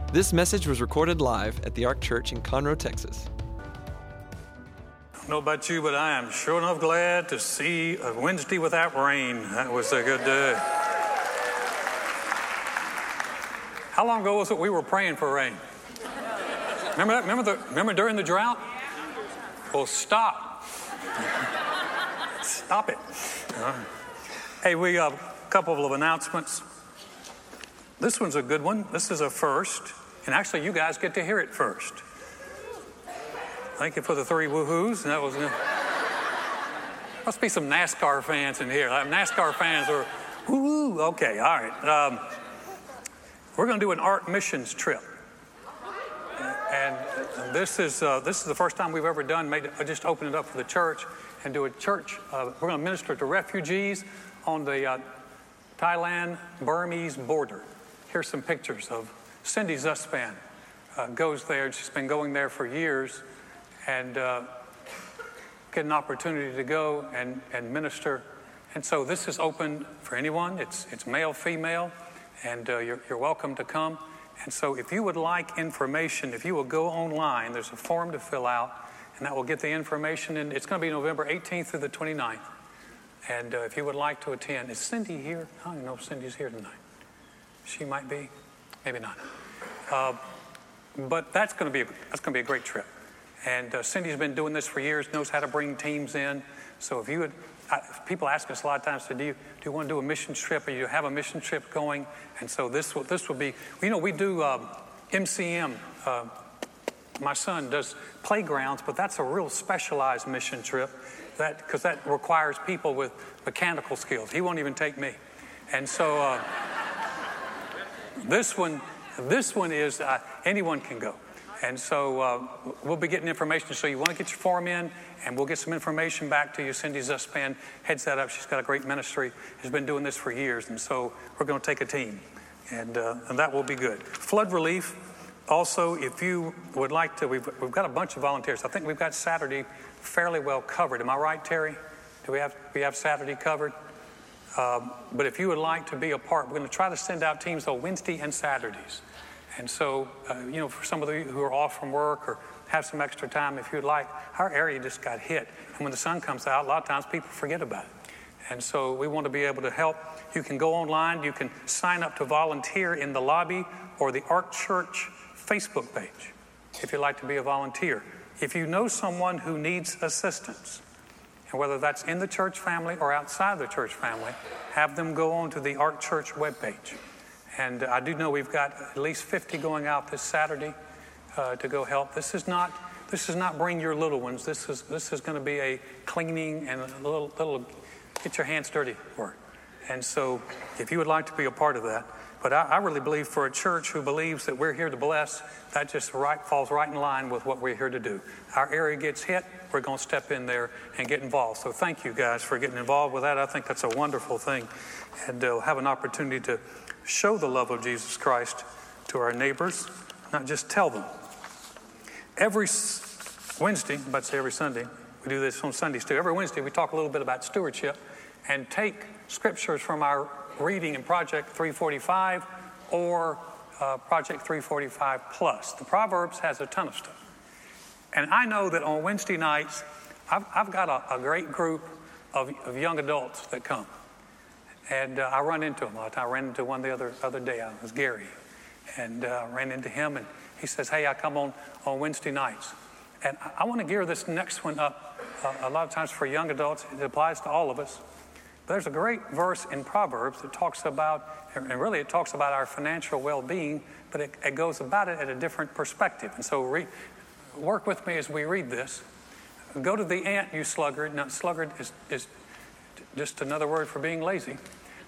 This message was recorded live at the Ark Church in Conroe, Texas. I don't know about you, but I am sure enough glad to see a Wednesday without rain. That was a good day. How long ago was it we were praying for rain? Remember that? Remember during the drought? Well, stop. Stop it. Hey, we have a couple of announcements. This one's a good one. This is a first. And actually, you guys get to hear it first. Thank you for the 3 woohoos. That was must be some NASCAR fans in here. NASCAR fans are woo. Okay, all right. We're going to do an Ark missions trip, and this is the first time we've ever just open it up for the church and do a church. We're going to minister to refugees on the Thailand-Burmese border. Here's some pictures of Cindy Zuspan. Goes there. She's been going there for years, and get an opportunity to go and minister. And so this is open for anyone. It's male, female, and you're welcome to come. And so if you would like information, if you will go online, there's a form to fill out, and that will get the information. And it's going to be November 18th through the 29th. And if you would like to attend, is Cindy here? I don't know if Cindy's here tonight. She might be, maybe not. But that's going to be a great trip. And Cindy's been doing this for years, knows how to bring teams in. So if you would, people ask us a lot of times, do you want to do a mission trip, or you have a mission trip going? And so this will be, we do MCM. My son does playgrounds, but that's a real specialized mission trip, because that requires people with mechanical skills. He won't even take me. And so this one is anyone can go. And so we'll be getting information. So you want to get your form in, and we'll get some information back to you. Cindy Zuspan heads that up. She's got a great ministry, has been doing this for years. And so we're going to take a team, and that will be good. Flood relief. Also, if you would like to, we've got a bunch of volunteers. I think we've got Saturday fairly well covered. Am I right, Terry? Do we have Saturday covered? But if you would like to be a part, we're going to try to send out teams on Wednesday and Saturdays. And so, for some of you who are off from work or have some extra time, if you'd like, our area just got hit. And when the sun comes out, a lot of times people forget about it. And so we want to be able to help. You can go online. You can sign up to volunteer in the lobby or the Ark Church Facebook page if you'd like to be a volunteer. If you know someone who needs assistance, and whether that's in the church family or outside the church family, have them go on to the Ark Church webpage. And I do know we've got at least 50 going out this Saturday to go help. This is not bring your little ones. This is going to be a cleaning and a little get your hands dirty work. And so if you would like to be a part of that, but I really believe for a church who believes that we're here to bless, that just falls right in line with what we're here to do. Our area gets hit, we're going to step in there and get involved. So thank you guys for getting involved with that. I think that's a wonderful thing. And have an opportunity to show the love of Jesus Christ to our neighbors, not just tell them. Every Wednesday, I'm about to say every Sunday, we do this on Sundays too. Every Wednesday we talk a little bit about stewardship and take scriptures from our reading in Project 345 or Project 345 Plus. The Proverbs has a ton of stuff. And I know that on Wednesday nights, I've got a great group of young adults that come. And I run into them a lot of times. I ran into one the other day. It was Gary. And ran into him, and he says, hey, I come on Wednesday nights. And I want to gear this next one up a lot of times for young adults. It applies to all of us. There's a great verse in Proverbs that talks about, and really it talks about our financial well-being, but it goes about it at a different perspective. And so work with me as we read this. Go to the ant, you sluggard. Now, sluggard is just another word for being lazy.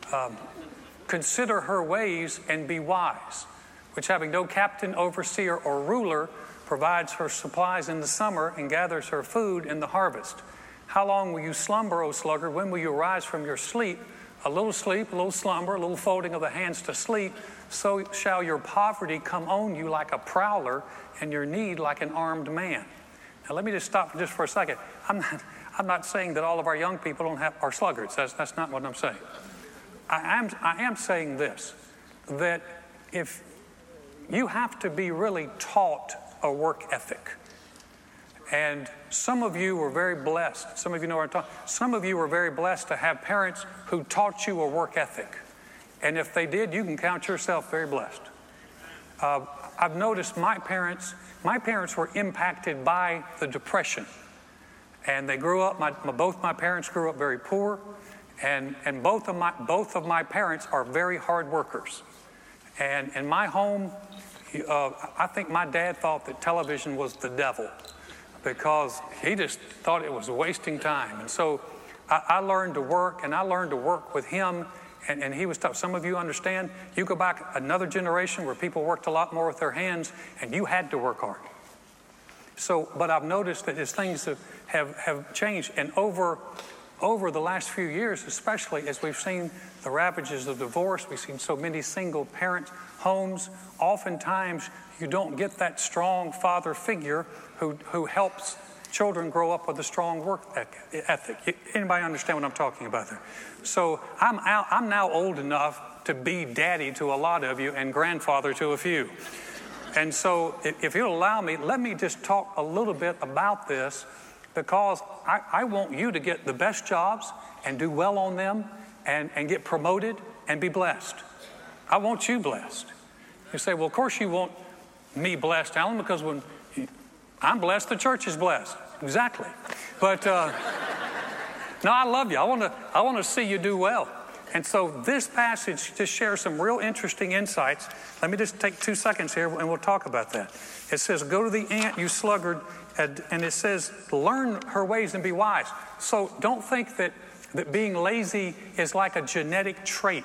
Consider her ways and be wise, which having no captain, overseer, or ruler, provides her supplies in the summer and gathers her food in the harvest. How long will you slumber, O sluggard? When will you arise from your sleep? A little sleep, a little slumber, a little folding of the hands to sleep. So shall your poverty come on you like a prowler, and your need like an armed man. Now let me just stop just for a second. I'm not saying that all of our young people are sluggards. That's not what I'm saying. I am saying this, that if you have to be really taught a work ethic. And some of you were very blessed. Some of you know what I'm talking. Some of you were very blessed to have parents who taught you a work ethic. And if they did, you can count yourself very blessed. I've noticed my parents were impacted by the Depression. And they grew up, both my parents grew up very poor. And both of my parents are very hard workers. And in my home, I think my dad thought that television was the devil, because he just thought it was wasting time. And so I learned to work, and I learned to work with him, and he was tough. Some of you understand, you go back another generation where people worked a lot more with their hands, and you had to work hard. So, but I've noticed that as things have changed, and over the last few years, especially as we've seen the ravages of divorce, we've seen so many single parent homes, oftentimes you don't get that strong father figure who helps children grow up with a strong work ethic. Anybody understand what I'm talking about there? So I'm now old enough to be daddy to a lot of you and grandfather to a few. And so if you'll allow me, let me just talk a little bit about this, because I want you to get the best jobs and do well on them and get promoted and be blessed. I want you blessed. You say, well, of course you want me blessed, Alan, because when I'm blessed, the church is blessed. Exactly. But no, I love you. I want to see you do well. And so this passage just shares some real interesting insights. Let me just take 2 seconds here and we'll talk about that. It says, go to the ant, you sluggard, and it says, learn her ways and be wise. So don't think that being lazy is like a genetic trait.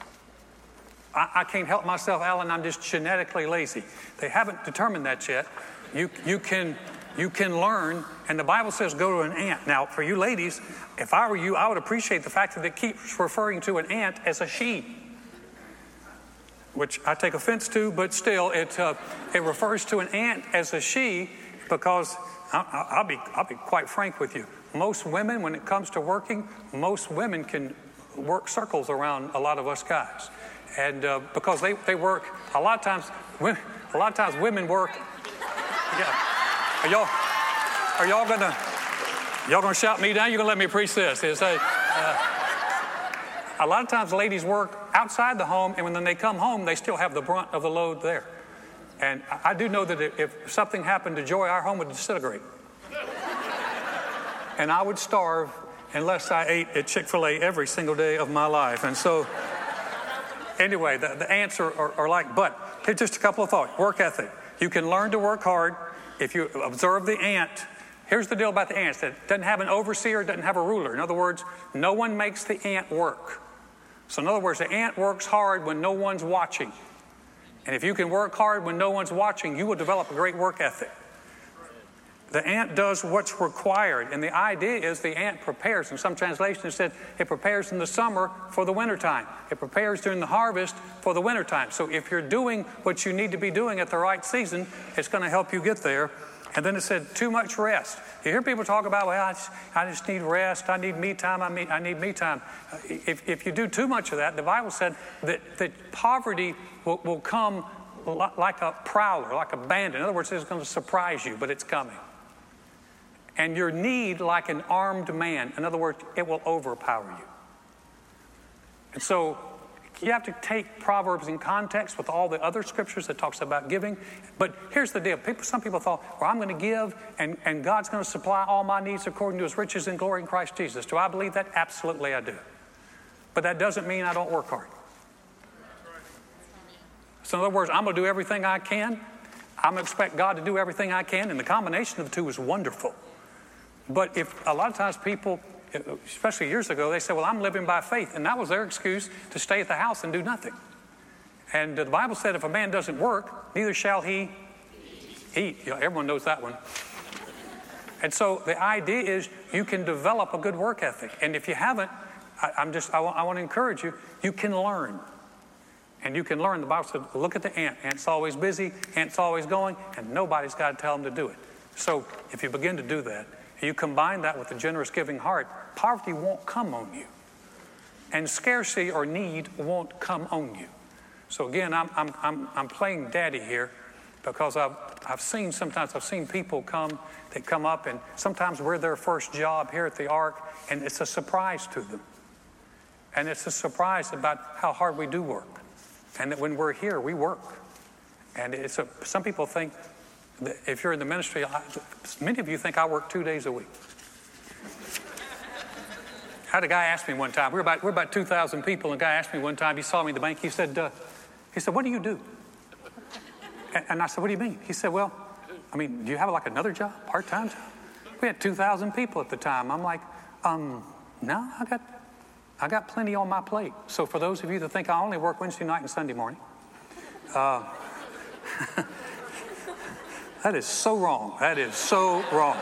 I can't help myself, Alan, I'm just genetically lazy. They haven't determined that yet. You can learn, and the Bible says go to an ant. Now, for you ladies, if I were you, I would appreciate the fact that it keeps referring to an ant as a she, which I take offense to, but still, it refers to an ant as a she, because I'll be quite frank with you. Most women, when it comes to working, most women can work circles around a lot of us guys, and because they work a lot of times. Women work. Yeah. Are y'all gonna shout me down? You're gonna let me preach this? A lot of times ladies work outside the home, and when they come home, they still have the brunt of the load there. And I do know that if something happened to Joy, our home would disintegrate. And I would starve unless I ate at Chick-fil-A every single day of my life. And so, anyway, the answer are like, but here's just a couple of thoughts. Work ethic. You can learn to work hard. If you observe the ant, here's the deal about the ants. It doesn't have an overseer, doesn't have a ruler. In other words, no one makes the ant work. So in other words, the ant works hard when no one's watching. And if you can work hard when no one's watching, you will develop a great work ethic. The ant does what's required. And the idea is the ant prepares. In some translations it said it prepares in the summer for the wintertime. It prepares during the harvest for the wintertime. So if you're doing what you need to be doing at the right season, it's going to help you get there. And then it said too much rest. You hear people talk about, well, I just need rest. I need me time. I need me time. If you do too much of that, the Bible said that poverty will come like a prowler, like a bandit. In other words, it's going to surprise you, but it's coming. And your need like an armed man. In other words, it will overpower you. And so you have to take Proverbs in context with all the other scriptures that talks about giving. But here's the deal. Some people thought, well, I'm going to give and God's going to supply all my needs according to his riches and glory in Christ Jesus. Do I believe that? Absolutely I do. But that doesn't mean I don't work hard. So in other words, I'm going to do everything I can. I'm going to expect God to do everything I can. And the combination of the two is wonderful. But if a lot of times people, especially years ago, they said, well, I'm living by faith. And that was their excuse to stay at the house and do nothing. And the Bible said if a man doesn't work, neither shall he eat. You know, everyone knows that one. And so the idea is you can develop a good work ethic. And if you haven't, I want to encourage you, you can learn. And you can learn. The Bible said, look at the ant. Ant's always busy. Ant's always going. And nobody's got to tell them to do it. So if you begin to do that, you combine that with a generous giving heart, poverty won't come on you. And scarcity or need won't come on you. So again, I'm playing daddy here because I've seen people come up, and sometimes we're their first job here at the Ark, and it's a surprise to them. And it's a surprise about how hard we do work. And that when we're here, we work. And some people think that if you're in the ministry, many of you think I work 2 days a week. I had a guy ask me one time, we're about 2,000 people, and a guy asked me one time, he saw me in the bank, he said, what do you do? And I said, what do you mean? He said, well, I mean, do you have like another job, part-time job? We had 2,000 people at the time. I'm like, no, I got plenty on my plate. So for those of you that think I only work Wednesday night and Sunday morning, that is so wrong. That is so wrong.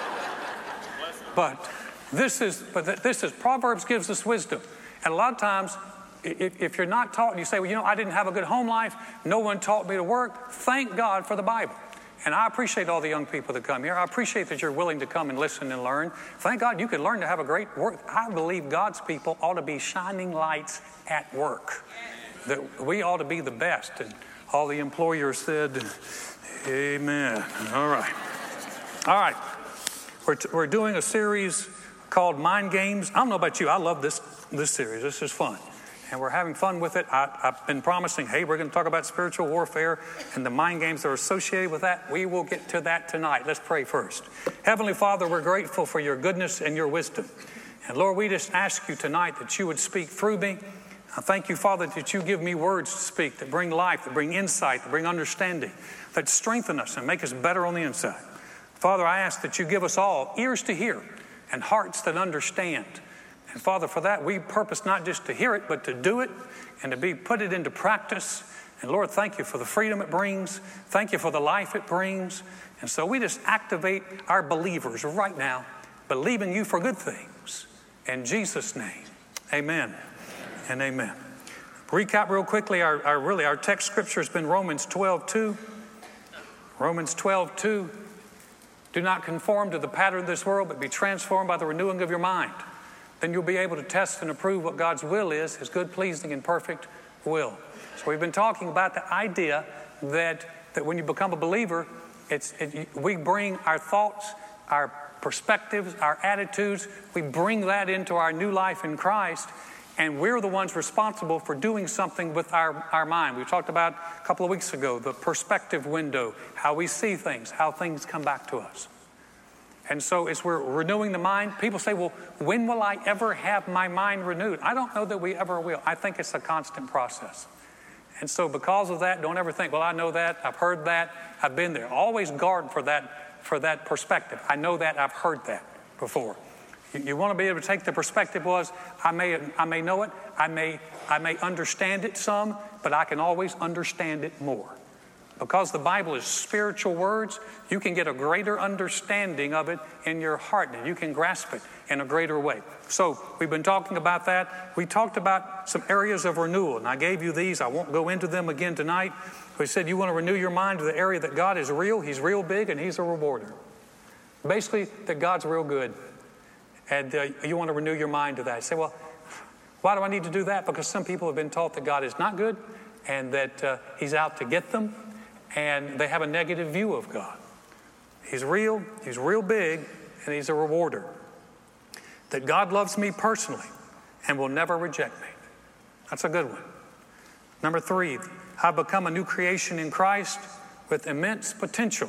But this is Proverbs gives us wisdom. And a lot of times, if you're not taught and you say, well, I didn't have a good home life, no one taught me to work, thank God for the Bible. And I appreciate all the young people that come here. I appreciate that you're willing to come and listen and learn. Thank God you can learn to have a great work. I believe God's people ought to be shining lights at work. That we ought to be the best. And all the employers said, amen. All right. We're doing a series called Mind Games. I don't know about you. I love this series. This is fun. And we're having fun with it. I've been promising, hey, we're going to talk about spiritual warfare and the mind games that are associated with that. We will get to that tonight. Let's pray first. Heavenly Father, we're grateful for your goodness and your wisdom. And Lord, we just ask you tonight that you would speak through me. I thank you, Father, that you give me words to speak that bring life, that bring insight, that bring understanding, that strengthen us and make us better on the inside. Father, I ask that you give us all ears to hear and hearts that understand. And Father, for that, we purpose not just to hear it, but to do it and to put it into practice. And Lord, thank you for the freedom it brings. Thank you for the life it brings. And so we just activate our believers right now, believing you for good things. In Jesus' name, amen and amen. Recap real quickly, our text scripture has been Romans 12:2. Romans 12:2. Do not conform to the pattern of this world, but be transformed by the renewing of your mind. Then you'll be able to test and approve what God's will is, his good, pleasing, and perfect will. So we've been talking about the idea that when you become a believer, we bring our thoughts, our perspectives, our attitudes, we bring that into our new life in Christ, and we're the ones responsible for doing something with our mind. We talked about a couple of weeks ago, the perspective window, how we see things, how things come back to us. And so as we're renewing the mind, people say, well, when will I ever have my mind renewed? I don't know that we ever will. I think it's a constant process. And so because of that, don't ever think, well, I know that, I've heard that, I've been there. Always guard for that perspective. I know that, I've heard that before. You want to be able to take the perspective was, I may know it, I may understand it some, but I can always understand it more. Because the Bible is spiritual words, you can get a greater understanding of it in your heart, and you can grasp it in a greater way. So we've been talking about that. We talked about some areas of renewal, and I gave you these. I won't go into them again tonight. We said you want to renew your mind to the area that God is real, he's real big, and he's a rewarder. Basically, that God's real good. And you want to renew your mind to that. You say, well, why do I need to do that? Because some people have been taught that God is not good and that he's out to get them. And they have a negative view of God. He's real big, and he's a rewarder. That God loves me personally and will never reject me. That's a good one. Number 3, I've become a new creation in Christ with immense potential.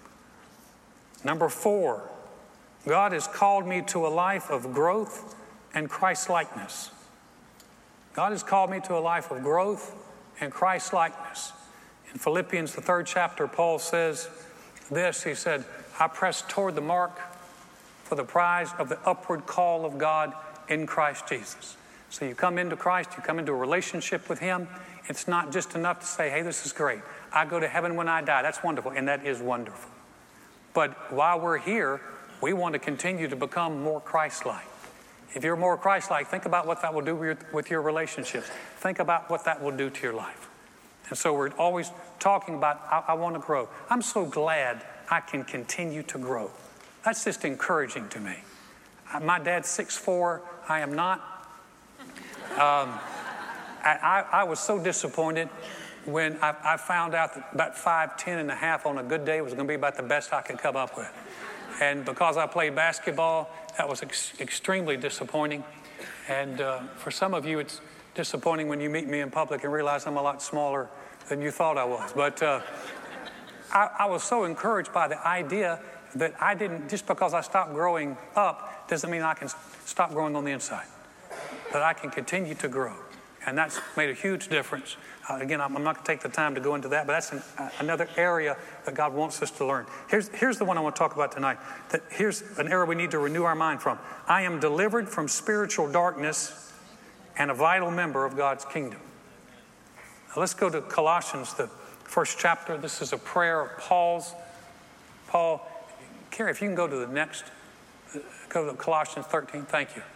Number 4, God has called me to a life of growth and Christ-likeness. God has called me to a life of growth and Christ-likeness. In Philippians, the 3rd chapter, Paul says this. He said, I press toward the mark for the prize of the upward call of God in Christ Jesus. So you come into Christ, you come into a relationship with him. It's not just enough to say, hey, this is great. I go to heaven when I die. That's wonderful, and that is wonderful. But while we're here, we want to continue to become more Christ-like. If you're more Christ-like, think about what that will do with your relationships. Think about what that will do to your life. And so we're always talking about, I want to grow. I'm so glad I can continue to grow. That's just encouraging to me. My dad's 6'4". I am not. I was so disappointed when I found out that about 5'10 and a half on a good day was going to be about the best I could come up with. And because I played basketball, that was extremely disappointing. And for some of you, it's disappointing when you meet me in public and realize I'm a lot smaller than you thought I was. But I was so encouraged by the idea that I didn't, just because I stopped growing up, doesn't mean I can stop growing on the inside. That I can continue to grow. And that's made a huge difference. Again, I'm not going to take the time to go into that, but that's another area that God wants us to learn. Here's the one I want to talk about tonight. Here's an area we need to renew our mind from. I am delivered from spiritual darkness and a vital member of God's kingdom. Now let's go to Colossians, the first chapter. This is a prayer of Paul's. Paul, Carrie, if you can go to the next, go to Colossians 13. Thank you.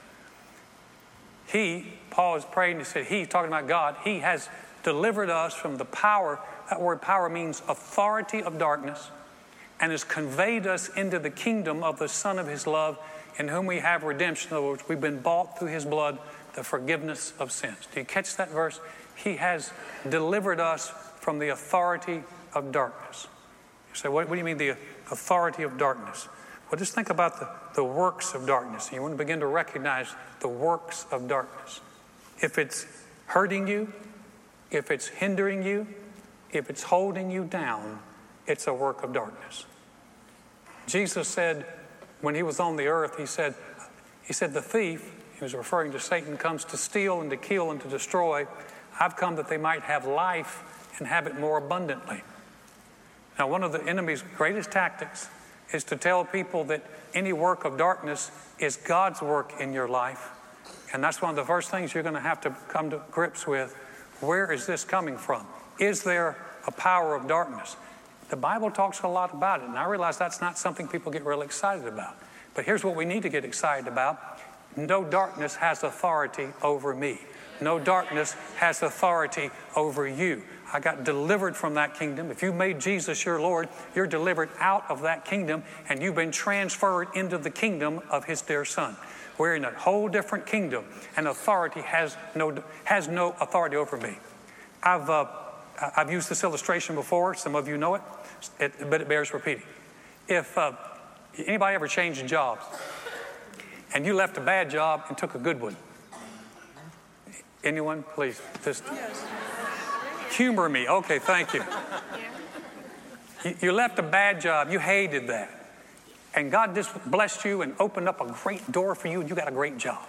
Paul is praying, he said, he's talking about God. He has delivered us from the power. That word power means authority of darkness, and has conveyed us into the kingdom of the Son of his love, in whom we have redemption. In other words, we've been bought through his blood, the forgiveness of sins. Do you catch that verse? He has delivered us from the authority of darkness. You say, what do you mean the authority of darkness? Well, just think about the works of darkness. And you want to begin to recognize the works of darkness. If it's hurting you, if it's hindering you, if it's holding you down, it's a work of darkness. Jesus said, when he was on the earth, he said, the thief, he was referring to Satan, comes to steal and to kill and to destroy. I've come that they might have life and have it more abundantly. Now, one of the enemy's greatest tactics is to tell people that any work of darkness is God's work in your life. And that's one of the first things you're going to have to come to grips with. Where is this coming from? Is there a power of darkness? The Bible talks a lot about it, and I realize that's not something people get really excited about. But here's what we need to get excited about. No darkness has authority over me. No darkness has authority over you. I got delivered from that kingdom. If you made Jesus your Lord, you're delivered out of that kingdom, and you've been transferred into the kingdom of his dear Son. We're in a whole different kingdom, and authority has no authority over me. I've used this illustration before. Some of you know it, but it bears repeating. If anybody ever changed jobs, and you left a bad job and took a good one? Anyone? Please, just humor me. Okay, thank you. You left a bad job. You hated that. And God just blessed you and opened up a great door for you, and you got a great job.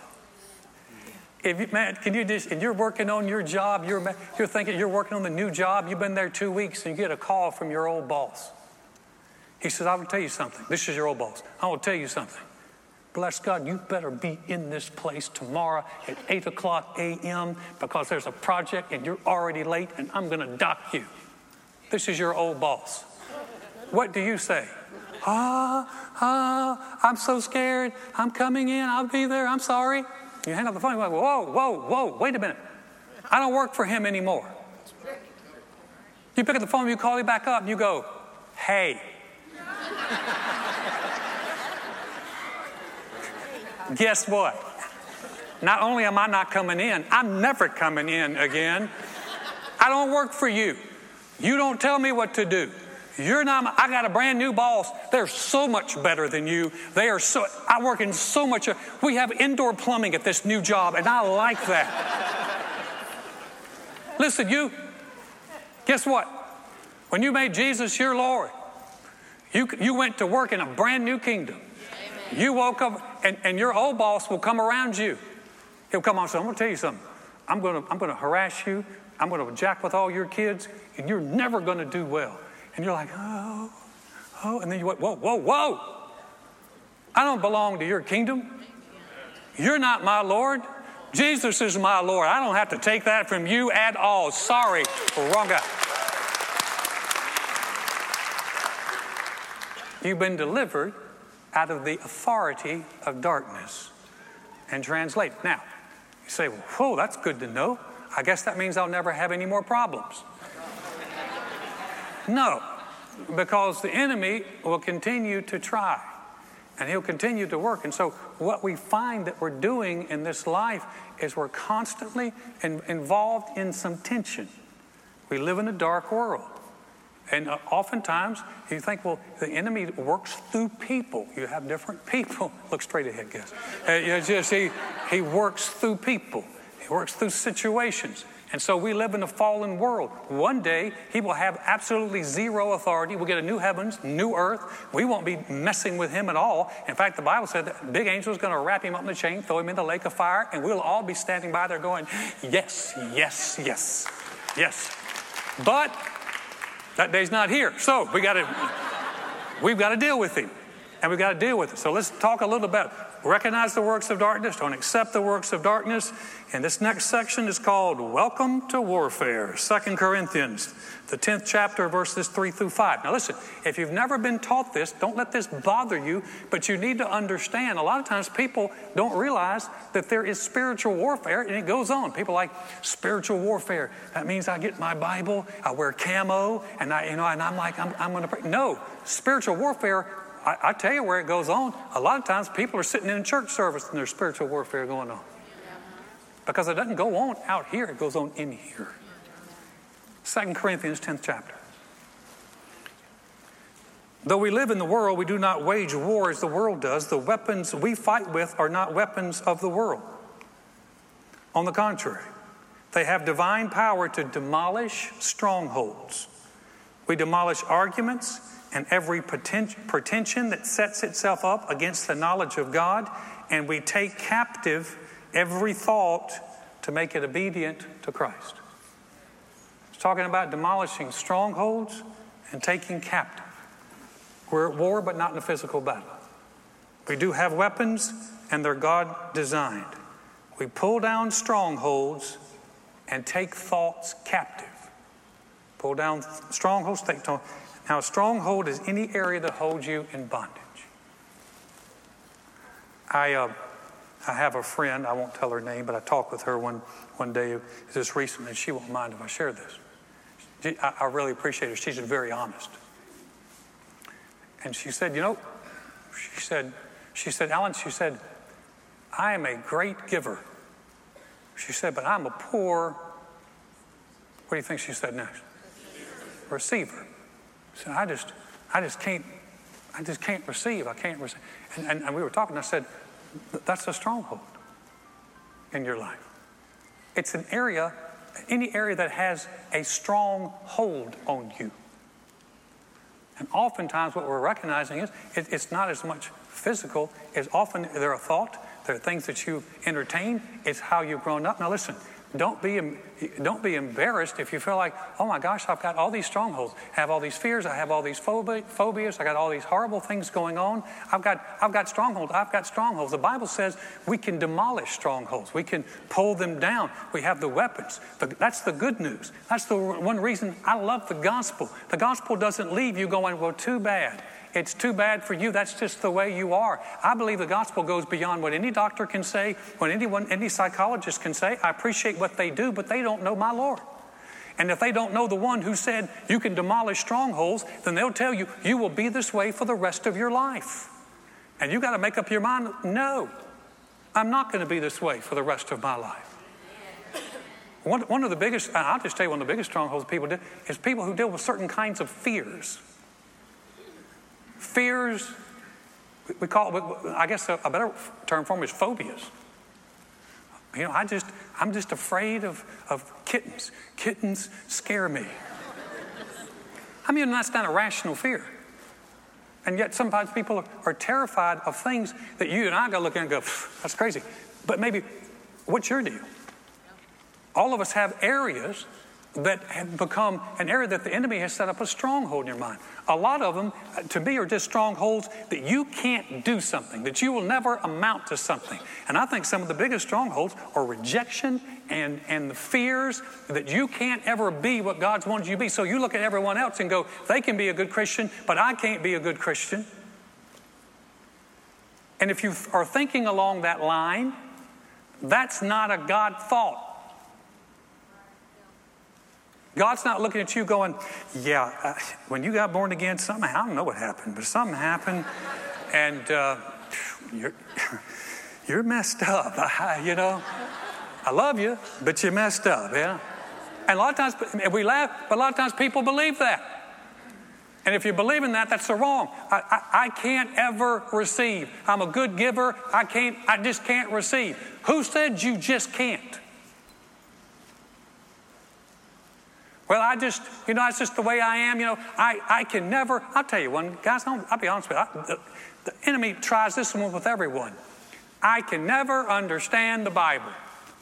And you're working on your job, you're thinking you're working on the new job, you've been there 2 weeks, and you get a call from your old boss. He says, I will tell you something. This is your old boss. I will tell you something. Bless God, you better be in this place tomorrow at 8 o'clock a.m. because there's a project and you're already late and I'm going to dock you. This is your old boss. What do you say? I'm so scared. I'm coming in. I'll be there. I'm sorry. You hang up the phone. You're like, whoa, wait a minute. I don't work for him anymore. You pick up the phone, you call him back up, and you go, hey. Guess what? Not only am I not coming in, I'm never coming in again. I don't work for you. You don't tell me what to do. I got a brand new boss. They're so much better than you. I work in so much. We have indoor plumbing at this new job, and I like that. Listen, guess what? When you made Jesus your Lord, you went to work in a brand new kingdom. Amen. You woke up, and your old boss will come around you. He'll come on and say, I'm going to tell you something. I'm going to harass you. I'm going to jack with all your kids, and you're never going to do well. And you're like, oh. And then you went, whoa. I don't belong to your kingdom. You're not my Lord. Jesus is my Lord. I don't have to take that from you at all. Sorry. Wrong guy. You've been delivered out of the authority of darkness and translated. Now, you say, well, whoa, that's good to know. I guess that means I'll never have any more problems. No, because the enemy will continue to try, and he'll continue to work. And so what we find that we're doing in this life is we're constantly involved in some tension. We live in a dark world. And oftentimes, you think, well, the enemy works through people. You have different people. Look straight ahead, guys. He works through people. He works through situations. And so we live in a fallen world. One day, he will have absolutely zero authority. We'll get a new heavens, new earth. We won't be messing with him at all. In fact, the Bible said that the big angel is going to wrap him up in the chain, throw him in the lake of fire, and we'll all be standing by there going, yes, yes, yes, yes. But that day's not here. So we've got to deal with him. And we've got to deal with it. So let's talk a little about recognize the works of darkness, don't accept the works of darkness. And this next section is called Welcome to Warfare. 2 Corinthians, the 10th chapter, verses 3 through 5. Now listen, if you've never been taught this, don't let this bother you, but you need to understand a lot of times people don't realize that there is spiritual warfare, and it goes on. People like spiritual warfare. That means I get my Bible, I wear camo, and I'm like, I'm going to pray. No, spiritual warfare, I tell you where it goes on. A lot of times people are sitting in a church service and there's spiritual warfare going on. Because it doesn't go on out here, it goes on in here. 2 Corinthians 10th chapter. Though we live in the world, we do not wage war as the world does. The weapons we fight with are not weapons of the world. On the contrary, they have divine power to demolish strongholds. We demolish arguments and every pretension that sets itself up against the knowledge of God, and we take captive every thought to make it obedient to Christ. It's talking about demolishing strongholds and taking captive. We're at war, but not in a physical battle. We do have weapons, and they're God-designed. We pull down strongholds and take thoughts captive. Pull down strongholds, take thoughts. Now, a stronghold is any area that holds you in bondage. I have a friend, I won't tell her name, but I talked with her one day just recently, and she won't mind if I share this. I really appreciate her. She's very honest. And she said, she said, Alan, I am a great giver. She said, but I'm a poor, what do you think she said next? Receiver. She said, I just can't receive. I can't receive. And we were talking, I said, that's a stronghold in your life. It's an area, any area that has a strong hold on you. And oftentimes what we're recognizing is it's not as much physical as often they're a thought, they're things that you entertain, it's how you've grown up. Now listen, don't be embarrassed if you feel like, oh my gosh, I've got all these strongholds. I have all these fears. I have all these phobias. I got all these horrible things going on. I've got strongholds. I've got strongholds. The Bible says we can demolish strongholds. We can pull them down. We have the weapons. That's the good news. That's the one reason I love the gospel. The gospel doesn't leave you going, well, too bad. It's too bad for you. That's just the way you are. I believe the gospel goes beyond what any doctor can say, what any psychologist can say. I appreciate what they do, but they don't know my Lord. And if they don't know the one who said you can demolish strongholds, then they'll tell you, you will be this way for the rest of your life. And you got to make up your mind, no, I'm not going to be this way for the rest of my life. One of the biggest, I'll just tell you, one of the biggest strongholds people do is people who deal with certain kinds of fears. Fears, we call it, I guess a better term for them is phobias. You know, I'm just afraid of kittens. Kittens scare me. I mean, that's not a rational fear. And yet sometimes people are terrified of things that you and I go look at and go, that's crazy. But maybe, what's your deal? All of us have areas that have become an area that the enemy has set up a stronghold in your mind. A lot of them, to me, are just strongholds that you can't do something, that you will never amount to something. And I think some of the biggest strongholds are rejection and the fears that you can't ever be what God's wanted you to be. So you look at everyone else and go, they can be a good Christian, but I can't be a good Christian. And if you are thinking along that line, that's not a God thought. God's not looking at you going, when you got born again, something, I don't know what happened, but something happened, and you're messed up, I love you, but you're messed up, yeah? And a lot of times we laugh, but a lot of times people believe that. And if you believe in that, that's the wrong. I can't ever receive. I'm a good giver. I just can't receive. Who said you just can't? Well, it's just the way I am. I can never. I'll tell you one, guys, I'll be honest with you. The enemy tries this one with everyone. I can never understand the Bible.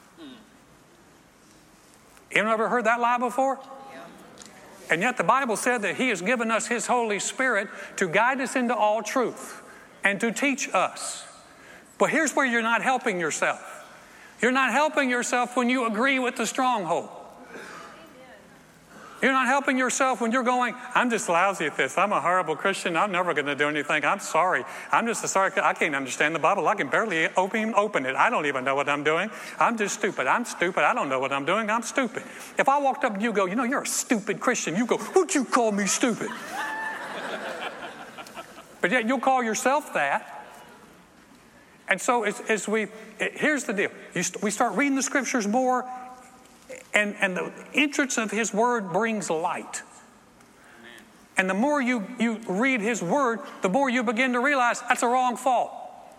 Anyone ever heard that lie before? And yet the Bible said that He has given us His Holy Spirit to guide us into all truth and to teach us. But here's where you're not helping yourself. You're not helping yourself when you agree with the stronghold. You're not helping yourself when you're going, I'm just lousy at this. I'm a horrible Christian. I'm never going to do anything. I'm sorry. I'm just sorry. I can't understand the Bible. I can barely open it. I don't even know what I'm doing. I'm just stupid. I'm stupid. I don't know what I'm doing. I'm stupid. If I walked up and you go, you're a stupid Christian. You go, who'd you call me stupid? But yet you'll call yourself that. And so here's the deal. We start reading the scriptures more. And the entrance of His Word brings light. And the more you read His Word, the more you begin to realize that's a wrong fault.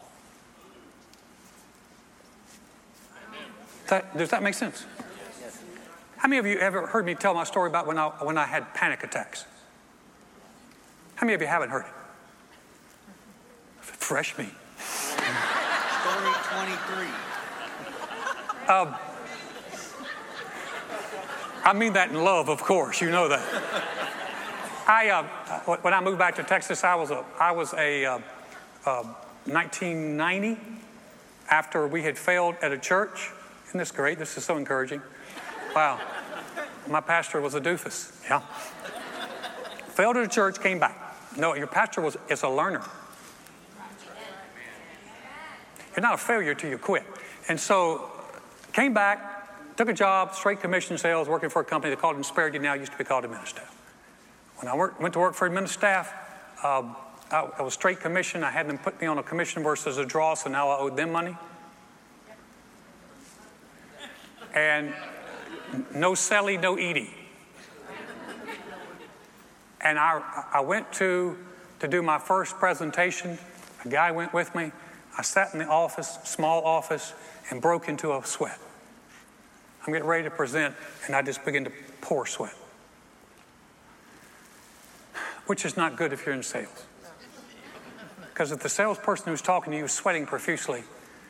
Does that make sense? How many of you ever heard me tell my story about when I had panic attacks? How many of you haven't heard it? Fresh meat. Story 23. I mean that in love, of course. You know that. When I moved back to Texas, I was 1990, after we had failed at a church. Isn't this great? This is so encouraging. Wow. My pastor was a doofus. Yeah. Failed at a church, came back. No, your pastor is a learner. You're not a failure till you quit. And so, came back. Took a job, straight commission sales, working for a company they called Insperity, now used to be called Administaff. When I went to work for Administaff, I was straight commission. I had them put me on a commission versus a draw, so now I owed them money. And no Selly, no Edie. And I went to do my first presentation. A guy went with me. I sat in the office, small office, and broke into a sweat. I'm getting ready to present, and I just begin to pour sweat. Which is not good if you're in sales. Because if the salesperson who's talking to you is sweating profusely,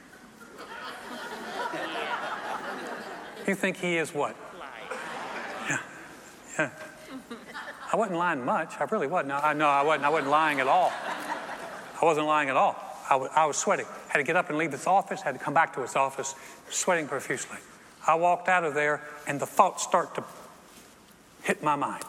you think he is what? Yeah. I wasn't lying much. I really wasn't. No, I wasn't. I wasn't lying at all. I wasn't lying at all. I was sweating. Had to get up and leave this office. Had to come back to his office, sweating profusely. I walked out of there, and the thoughts start to hit my mind.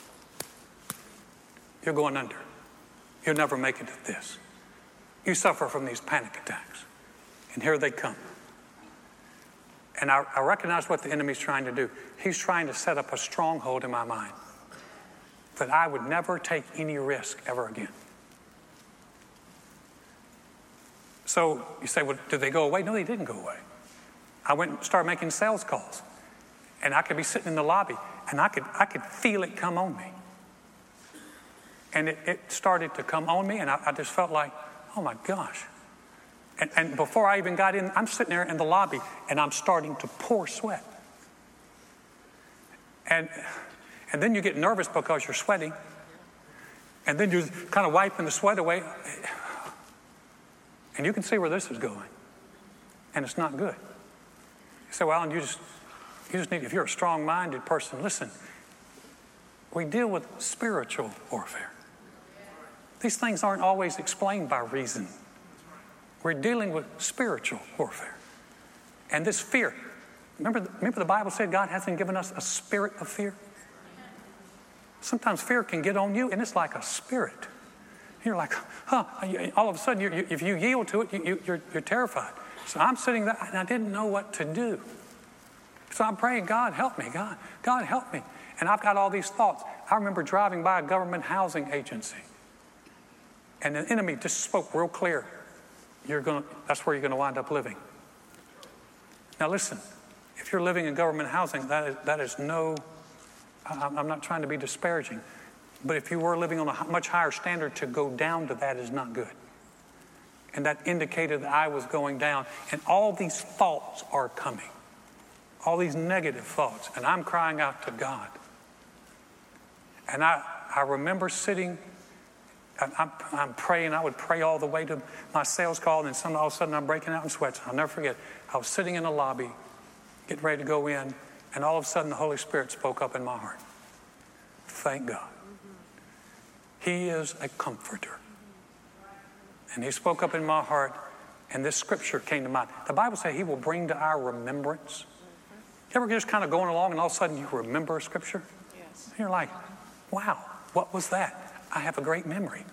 You're going under. You'll never make it at this. You suffer from these panic attacks. And here they come. And I recognize what the enemy's trying to do. He's trying to set up a stronghold in my mind that I would never take any risk ever again. So you say, well, did they go away? No, they didn't go away. I went and started making sales calls. And I could be sitting in the lobby, and I could feel it come on me. And it started to come on me, and I just felt like, oh my gosh. And before I even got in, I'm sitting there in the lobby, and I'm starting to pour sweat. And then you get nervous because you're sweating. And then you're kind of wiping the sweat away. And you can see where this is going. And it's not good. You say, well, and you just need, if you're a strong-minded person, listen, we deal with spiritual warfare. These things aren't always explained by reason. We're dealing with spiritual warfare. And this fear, remember the Bible said God hasn't given us a spirit of fear? Sometimes fear can get on you, and it's like a spirit. You're like, all of a sudden, if you yield to it, you're terrified. So I'm sitting there, and I didn't know what to do. So I'm praying, God, help me. God, help me. And I've got all these thoughts. I remember driving by a government housing agency, and the enemy just spoke real clear. That's where you're going to wind up living. Now listen, If you're living in government housing, that is no, I'm not trying to be disparaging, but if you were living on a much higher standard, to go down to that is not good. And that indicated that I was going down. And all these thoughts are coming. All these negative thoughts. And I'm crying out to God. And I remember sitting, I'm praying. I would pray all the way to my sales call. And then all of a sudden I'm breaking out in sweats. I'll never forget. I was sitting in the lobby, getting ready to go in. And all of a sudden the Holy Spirit spoke up in my heart. Thank God. He is a comforter. And he spoke up in my heart, and this scripture came to mind. The Bible says he will bring to our remembrance. You ever just kind of going along and all of a sudden you remember a scripture? Yes. And you're like, wow, what was that? I have a great memory.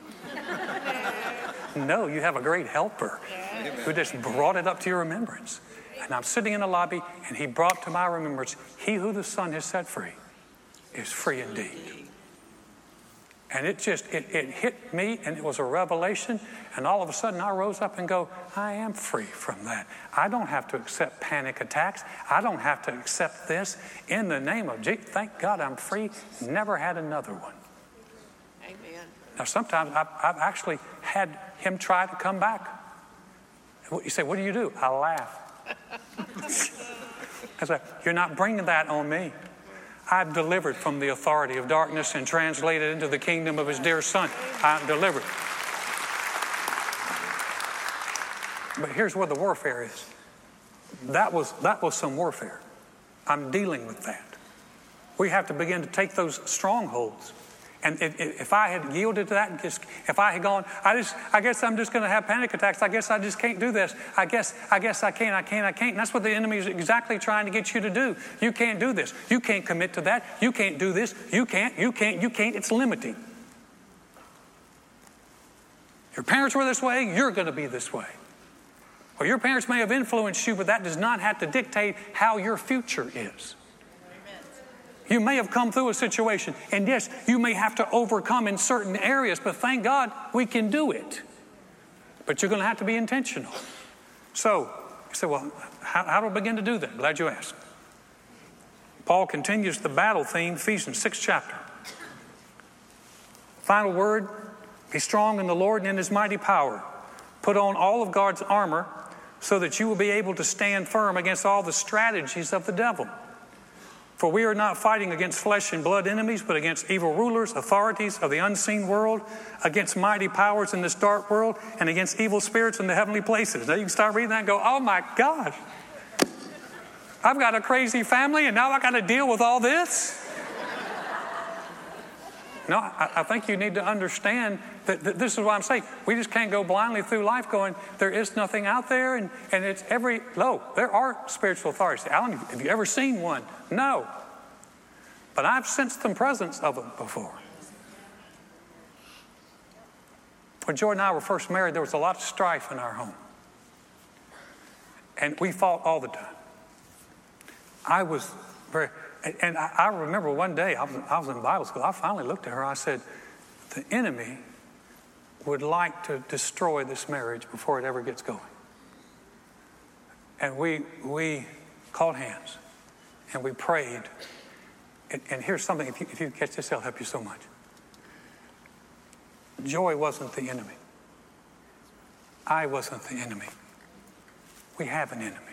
No, you have a great helper who just brought it up to your remembrance. And I'm sitting in the lobby, and he brought to my remembrance, he who the Son has set free is free indeed. And it hit me, and it was a revelation. And all of a sudden, I rose up and go, I am free from that. I don't have to accept panic attacks. I don't have to accept this. In the name of Jesus, thank God I'm free. Never had another one. Amen. Now, sometimes I've actually had him try to come back. You say, what do you do? I laugh. I say, you're not bringing that on me. I'm delivered from the authority of darkness and translated into the kingdom of his dear Son. I'm delivered. But here's where the warfare is. That was some warfare. I'm dealing with that. We have to begin to take those strongholds. And if I had yielded to that, if I had gone, I guess I'm just going to have panic attacks. I guess I just can't do this. I guess I can't. And that's what the enemy is exactly trying to get you to do. You can't do this. You can't commit to that. You can't do this. You can't. It's limiting. Your parents were this way. You're going to be this way. Well, your parents may have influenced you, but that does not have to dictate how your future is. You may have come through a situation, and yes, you may have to overcome in certain areas, but thank God we can do it. But you're going to have to be intentional. So, you say, well, how do I begin to do that? Glad you asked. Paul continues the battle theme, Ephesians 6th chapter. Final word, be strong in the Lord and in his mighty power. Put on all of God's armor so that you will be able to stand firm against all the strategies of the devil. For we are not fighting against flesh and blood enemies, but against evil rulers, authorities of the unseen world, against mighty powers in this dark world, and against evil spirits in the heavenly places. Now you can start reading that and go, oh my gosh, I've got a crazy family and now I got to deal with all this? No, I think you need to understand that this is what I'm saying. We just can't go blindly through life going, there is nothing out there, and it's there are spiritual authorities. Alan, have you ever seen one? No. But I've sensed the presence of them before. When Joy and I were first married, there was a lot of strife in our home. And we fought all the time. And I remember one day, I was in Bible school, I finally looked at her, I said, the enemy would like to destroy this marriage before it ever gets going. And we called hands, and we prayed. And here's something, if you catch this, it'll help you so much. Joy wasn't the enemy. I wasn't the enemy. We have an enemy.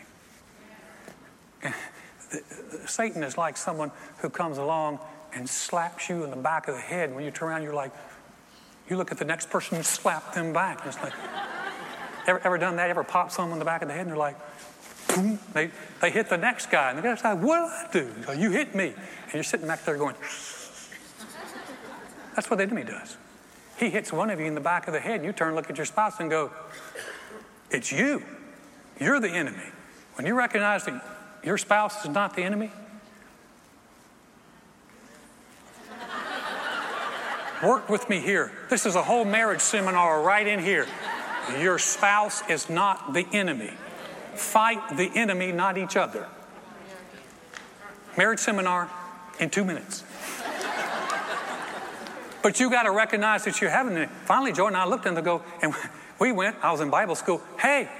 Satan is like someone who comes along and slaps you in the back of the head. And when you turn around, you're like, you look at the next person and slap them back. And it's like, ever done that? Ever popped someone in the back of the head and they're like, boom, they hit the next guy. And the guy's like, what did I do? Like, you hit me. And you're sitting back there going, that's what the enemy does. He hits one of you in the back of the head and you turn and look at your spouse and go, it's you. You're the enemy. When you recognize that your spouse is not the enemy, work with me here. This is a whole marriage seminar right in here. Your spouse is not the enemy. Fight the enemy, not each other. Marriage seminar in 2 minutes. But you got to recognize that you're having it. Finally, Joy and I looked and go, and we went, I was in Bible school. Hey,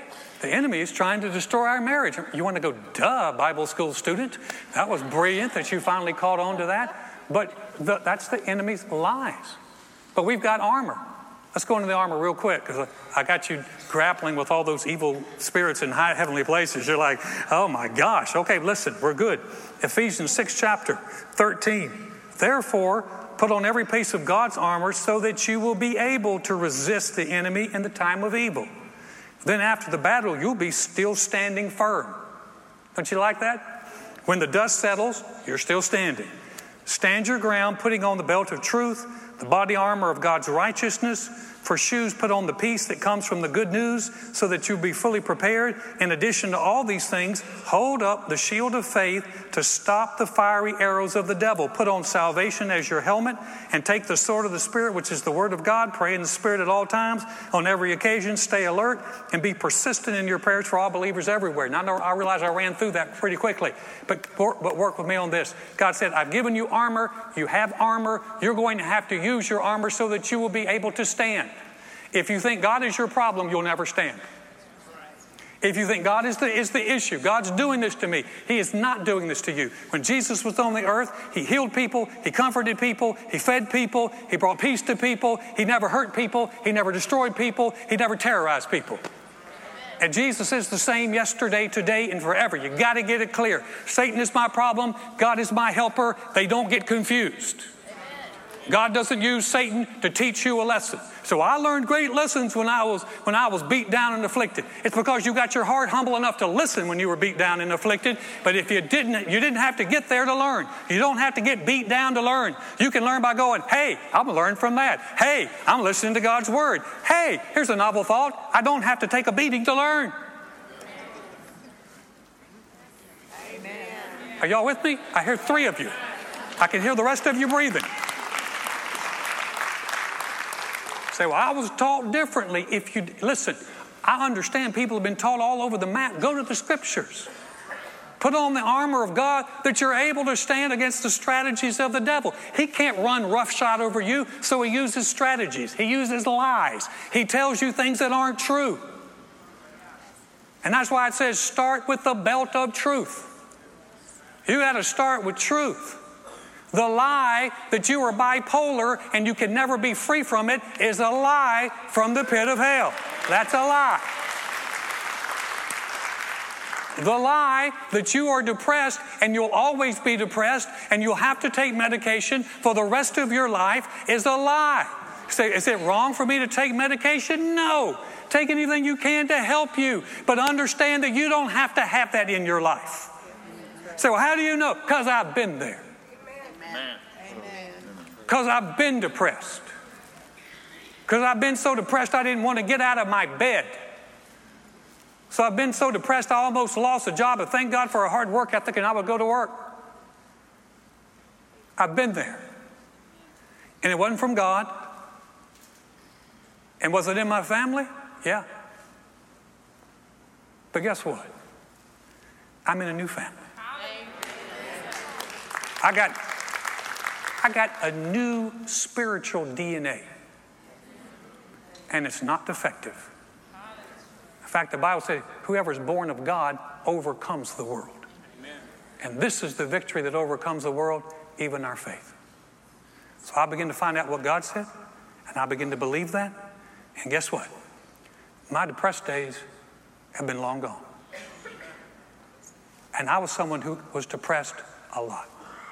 The enemy is trying to destroy our marriage. You want to go, duh, Bible school student. That was brilliant that you finally caught on to that. But that's the enemy's lies. But we've got armor. Let's go into the armor real quick, because I got you grappling with all those evil spirits in high heavenly places. You're like, oh my gosh. Okay, listen, we're good. Ephesians 6 chapter 13. Therefore, put on every piece of God's armor so that you will be able to resist the enemy in the time of evil. Then after the battle, you'll be still standing firm. Don't you like that? When the dust settles, you're still standing. Stand your ground, putting on the belt of truth, the body armor of God's righteousness. For shoes, put on the peace that comes from the good news so that you'll be fully prepared. In addition to all these things, hold up the shield of faith to stop the fiery arrows of the devil. Put on salvation as your helmet and take the sword of the Spirit, which is the word of God. Pray in the Spirit at all times. On every occasion, stay alert and be persistent in your prayers for all believers everywhere. Now, I realize I ran through that pretty quickly, but work with me on this. God said, I've given you armor. You have armor. You're going to have to use your armor so that you will be able to stand. If you think God is your problem, you'll never stand. If you think God is the issue, God's doing this to me, He is not doing this to you. When Jesus was on the earth, He healed people, He comforted people, He fed people, He brought peace to people, He never hurt people, He never destroyed people, He never terrorized people. And Jesus is the same yesterday, today, and forever. You got to get it clear. Satan is my problem, God is my helper. They don't get confused. God doesn't use Satan to teach you a lesson. So I learned great lessons when I was beat down and afflicted. It's because you got your heart humble enough to listen when you were beat down and afflicted. But if you didn't have to get there to learn. You don't have to get beat down to learn. You can learn by going, hey, I'm going to learn from that. Hey, I'm listening to God's word. Hey, here's a novel thought. I don't have to take a beating to learn. Amen. Are y'all with me? I hear 3 of you. I can hear the rest of you breathing. Say, well, I was taught differently. If you listen, I understand people have been taught all over the map. Go to the scriptures. Put on the armor of God that you're able to stand against the strategies of the devil. He can't run roughshod over you, so he uses strategies. He uses lies. He tells you things that aren't true. And that's why it says start with the belt of truth. You got to start with truth. The lie that you are bipolar and you can never be free from it is a lie from the pit of hell. That's a lie. The lie that you are depressed and you'll always be depressed and you'll have to take medication for the rest of your life is a lie. Say, is it wrong for me to take medication? No. Take anything you can to help you. But understand that you don't have to have that in your life. So how do you know? Because I've been there. Because I've been depressed. Because I've been so depressed I didn't want to get out of my bed. So I've been so depressed I almost lost a job. But thank God for a hard work ethic and I would go to work. I've been there. And it wasn't from God. And was it in my family? Yeah. But guess what? I'm in a new family. I got a new spiritual DNA. And it's not defective. In fact, the Bible says, whoever is born of God overcomes the world. Amen. And this is the victory that overcomes the world, even our faith. So I begin to find out what God said, and I begin to believe that. And guess what? My depressed days have been long gone. And I was someone who was depressed a lot.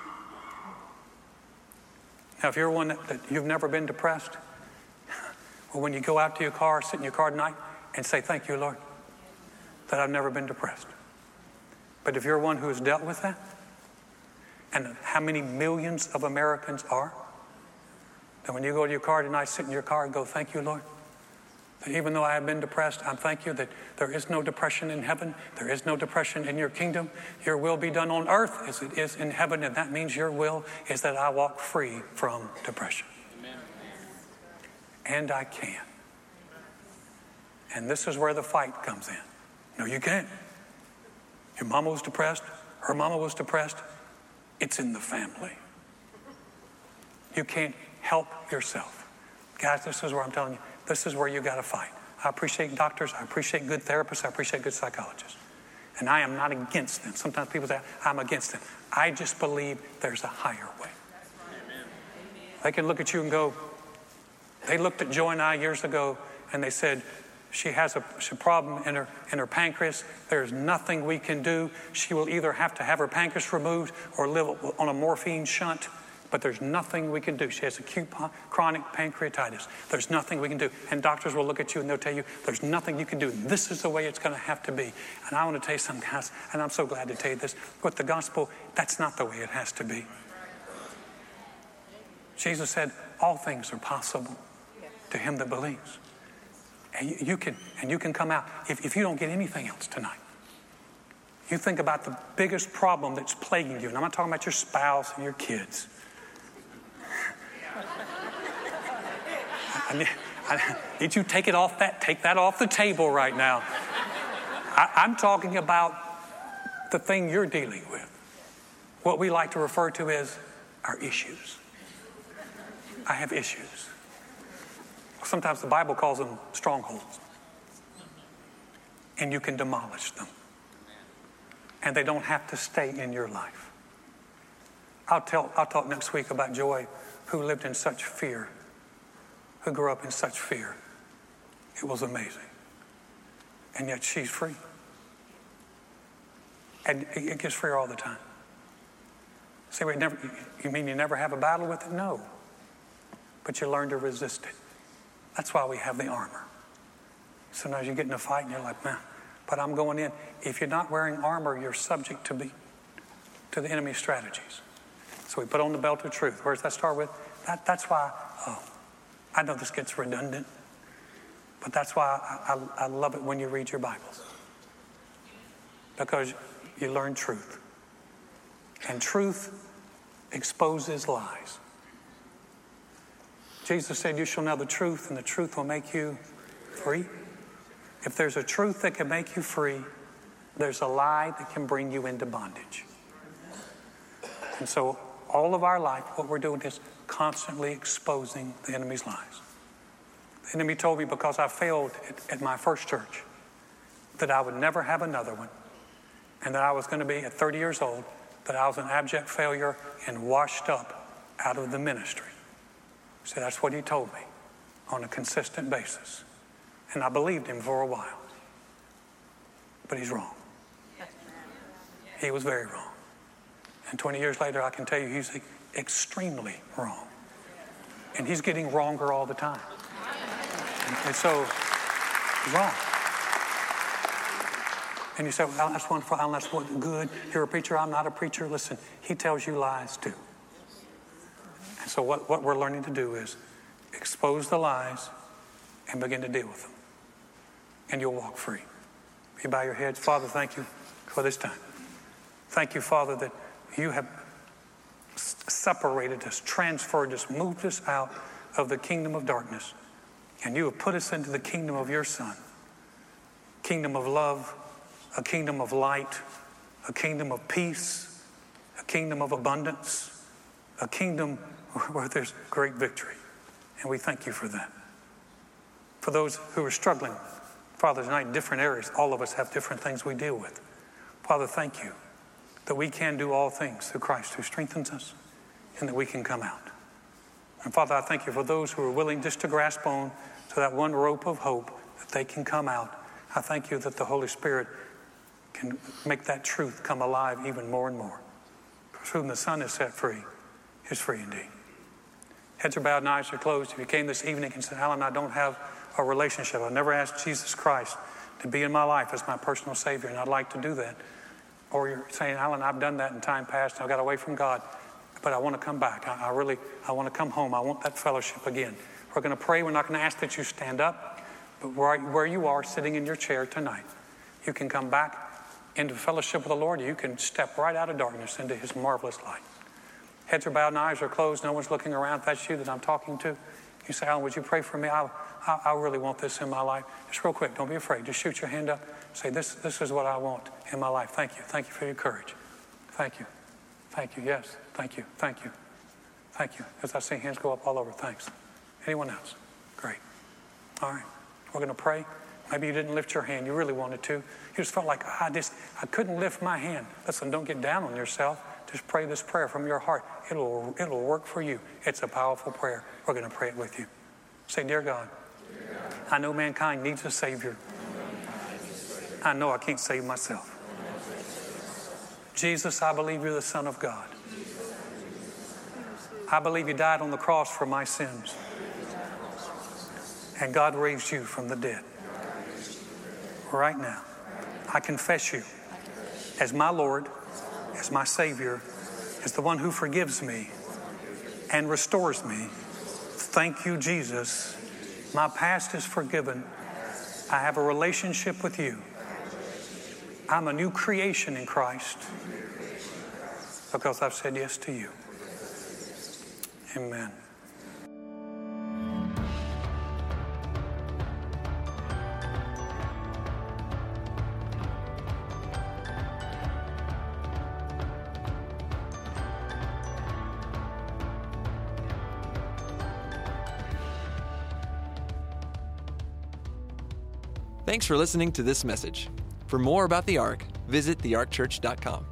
Now, if you're one that you've never been depressed, well, when you go out to your car, sit in your car tonight, and say, thank you, Lord, that I've never been depressed. But if you're one who has dealt with that, and how many millions of Americans are, then when you go to your car tonight, sit in your car and go, thank you, Lord, that even though I have been depressed, I thank you that there is no depression in heaven. There is no depression in your kingdom. Your will be done on earth as it is in heaven. And that means your will is that I walk free from depression. Amen. And I can. And this is where the fight comes in. No, you can't. Your mama was depressed. Her mama was depressed. It's in the family. You can't help yourself. Guys, this is where I'm telling you. This is where you got to fight. I appreciate doctors. I appreciate good therapists. I appreciate good psychologists. And I am not against them. Sometimes people say, I'm against them. I just believe there's a higher way. They can look at you and go, they looked at Joy and I years ago and they said, she has a problem in her pancreas. There's nothing we can do. She will either have to have her pancreas removed or live on a morphine shunt. But there's nothing we can do. She has acute chronic pancreatitis. There's nothing we can do. And doctors will look at you and they'll tell you, there's nothing you can do. This is the way it's going to have to be. And I want to tell you something, guys, and I'm so glad to tell you this. With the gospel, that's not the way it has to be. Jesus said, all things are possible to him that believes. And you can come out. If you don't get anything else tonight, you think about the biggest problem that's plaguing you. And I'm not talking about your spouse and your kids. Did you take that off the table right now? I'm talking about the thing you're dealing with. What we like to refer to as our issues. I have issues. Sometimes the Bible calls them strongholds. And you can demolish them. And they don't have to stay in your life. I'll talk next week about Joy, who lived in such fear, who grew up in such fear. It was amazing. And yet she's free. And it gets freer all the time. Say, you mean you never have a battle with it? No. But you learn to resist it. That's why we have the armor. Sometimes you get in a fight and you're like, man, but I'm going in. If you're not wearing armor, you're subject to the enemy's strategies. So we put on the belt of truth. Where does that start with? That's why, I know this gets redundant, but that's why I love it when you read your Bibles. Because you learn truth. And truth exposes lies. Jesus said, you shall know the truth, and the truth will make you free. If there's a truth that can make you free, there's a lie that can bring you into bondage. And so all of our life, what we're doing is constantly exposing the enemy's lies. The enemy told me because I failed at my first church that I would never have another one, and that I was going to be, at 30 years old, that I was an abject failure and washed up out of the ministry. So that's what he told me on a consistent basis. And I believed him for a while. But he's wrong. He was very wrong. And 20 years later, I can tell you he's extremely wrong. And he's getting wronger all the time. And so, he's wrong. And you say, well, that's wonderful, Alan, that's good. You're a preacher, I'm not a preacher. Listen, he tells you lies too. And so what we're learning to do is expose the lies and begin to deal with them. And you'll walk free. You bow your heads. Father, thank you for this time. Thank you, Father, that you have separated us, transferred us, moved us out of the kingdom of darkness. And you have put us into the kingdom of your Son. Kingdom of love, a kingdom of light, a kingdom of peace, a kingdom of abundance, a kingdom where there's great victory. And we thank you for that. For those who are struggling, Father, tonight in different areas, all of us have different things we deal with. Father, thank you that we can do all things through Christ who strengthens us, and that we can come out. And Father, I thank you for those who are willing just to grasp on to that one rope of hope that they can come out. I thank you that the Holy Spirit can make that truth come alive even more and more. Because whom the Son is set free is free indeed. Heads are bowed and eyes are closed. If you came this evening and said, Alan, I don't have a relationship. I've never asked Jesus Christ to be in my life as my personal Savior, and I'd like to do that. Or you're saying, Alan, I've done that in time past, and I got away from God, but I want to come back. I want to come home. I want that fellowship again. We're going to pray. We're not going to ask that you stand up, but where you are, sitting in your chair tonight, you can come back into fellowship with the Lord. You can step right out of darkness into his marvelous light. Heads are bowed and eyes are closed. No one's looking around. If that's you that I'm talking to, you say, Alan, would you pray for me? I really want this in my life. Just real quick, don't be afraid. Just shoot your hand up. Say, this is what I want in my life. Thank you. Thank you for your courage. Thank you. Thank you. Yes. Thank you. Thank you. Thank you. As I see hands go up all over. Thanks. Anyone else? Great. All right. We're going to pray. Maybe you didn't lift your hand. You really wanted to. You just felt like, I couldn't lift my hand. Listen, don't get down on yourself. Just pray this prayer from your heart. It'll work for you. It's a powerful prayer. We're going to pray it with you. Say, Dear God, I know mankind needs a Savior. I know I can't save myself. Jesus, I believe you're the Son of God. I believe you died on the cross for my sins. And God raised you from the dead. Right now, I confess you as my Lord, as my Savior, as the one who forgives me and restores me. Thank you, Jesus. My past is forgiven. I have a relationship with you. I'm a new creation in Christ because I've said yes to you. Amen. Thanks for listening to this message. For more about the Ark, visit thearkchurch.com.